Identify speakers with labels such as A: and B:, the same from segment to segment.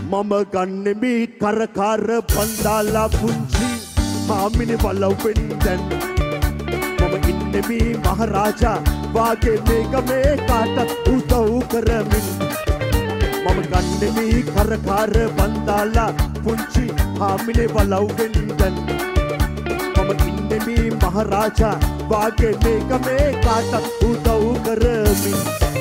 A: මම ගන්නෙමි කරකාර බන්දාලා පුංචි හාමිනේ බලවෙන් දැන් මම ඉන්නෙමි මහරජා වාගේ මේක මේ කාටත් උදව් කරමින් මම ගන්නෙමි කරකාර බන්දාලා පුංචි හාමිනේ බලවෙන් දැන් මම ඉන්නෙමි මහරජා වාගේ මේක මේ කාටත් උදව් කරමින්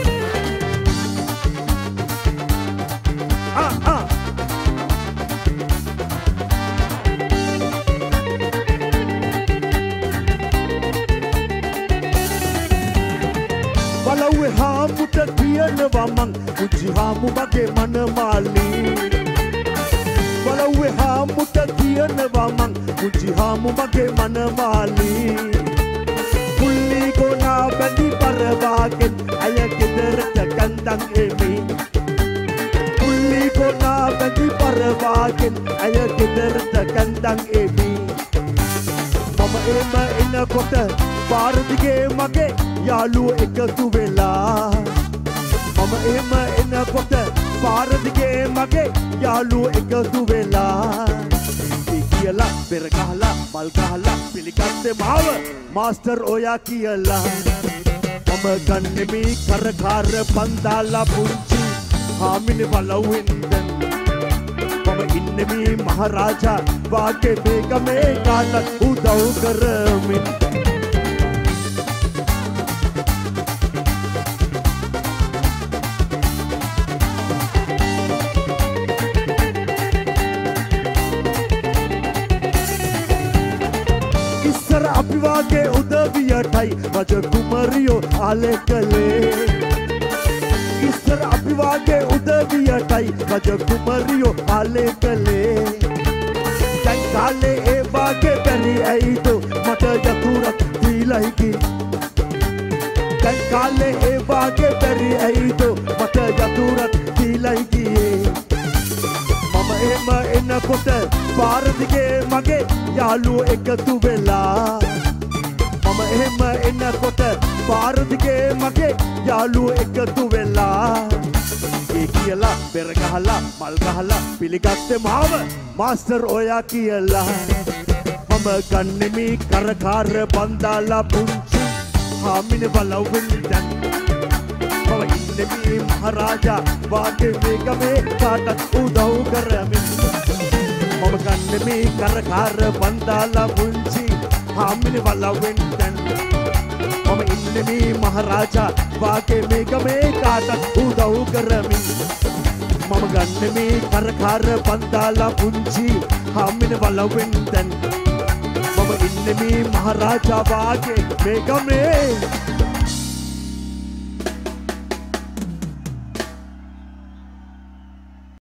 A: බලව්වේ හාමුට කියනවා මං පුංචි හාමු මගේ මනමාලි බලව්වේ හාමුට කියනවා මං පුංචි හාමු මගේ මනමාලි පුල්ලි ගෝනා බැඳි පරවාගෙන් අය ගෙදරට කන්දන් එමි පුල්ලි ගෝනා බැඳි පරවාගෙන් අය ගෙදරට කන්දන් එමි මම එම එනකොට පාර දිගේ මගේ යාළුවෝ එකතු වෙලා මම එහෙම එනකොට පාර දිගේ මගේ යාළුවෝ එකතු වෙලා කියලා පෙර ගහලා මල් ගහලා පිළිගත්තේ මාව මාස්ටර් ඔයා කියලා මම ගන්නෙමි කරකාර බන්දාලා පුංචි හාමිනේ බලවෙන් දැන් මම ඉන්නෙමි මහරජා වාගේ මේක මේ කාටත් උදව් කරමින් අපි වාගේ උදවියටයි රජ කුමරියෝ ආලේ කළේ ඉස්සර අපි වාගේ උදවියටයි රජ කුමරියෝ ආලේ කළේ දැන් කාලේ ඒ වාගේ බැරි ඇයිද මට යතුරක් දීලා හිටි දැන් කාලේ ඒ වාගේ බැරි ඇයිද මට යතුරක් දීලා හිටියේ මම එහෙම එනකොට පාර දිගේ මගේ යාළුවෝ එකතු වෙලා මම එහෙම එනකොට පාර දිගේ මගේ යාළුවෝ එකතු වෙලා ඒ කියලා පෙර ගහලා මල් ගහලා පිළිගත්තේ මාව මාස්ටර් ඔයා කියලා මම ගන්නෙමි කරකාර බන්දාලා පුංචි හාමිනේ බලවෙන් දැන් මම ඉන්නෙමි මහරජා වාගේ මේක මේ කාටත් උදව් කරමින් මම ගන්නෙමි කරකාර බන්දාලා පුංචි හාමිනේ බලවෙන් දැන් මම ඉන්නෙමි මහරජා වාගේ මේක මේ කාටත් උදව් කරමින් මම ගන්නෙමි කරකාර බන්දාලා පුංචි හාමිනේ බලවෙන් දැන් මම ඉන්නෙමි මහරජා වාගේ මේක මේ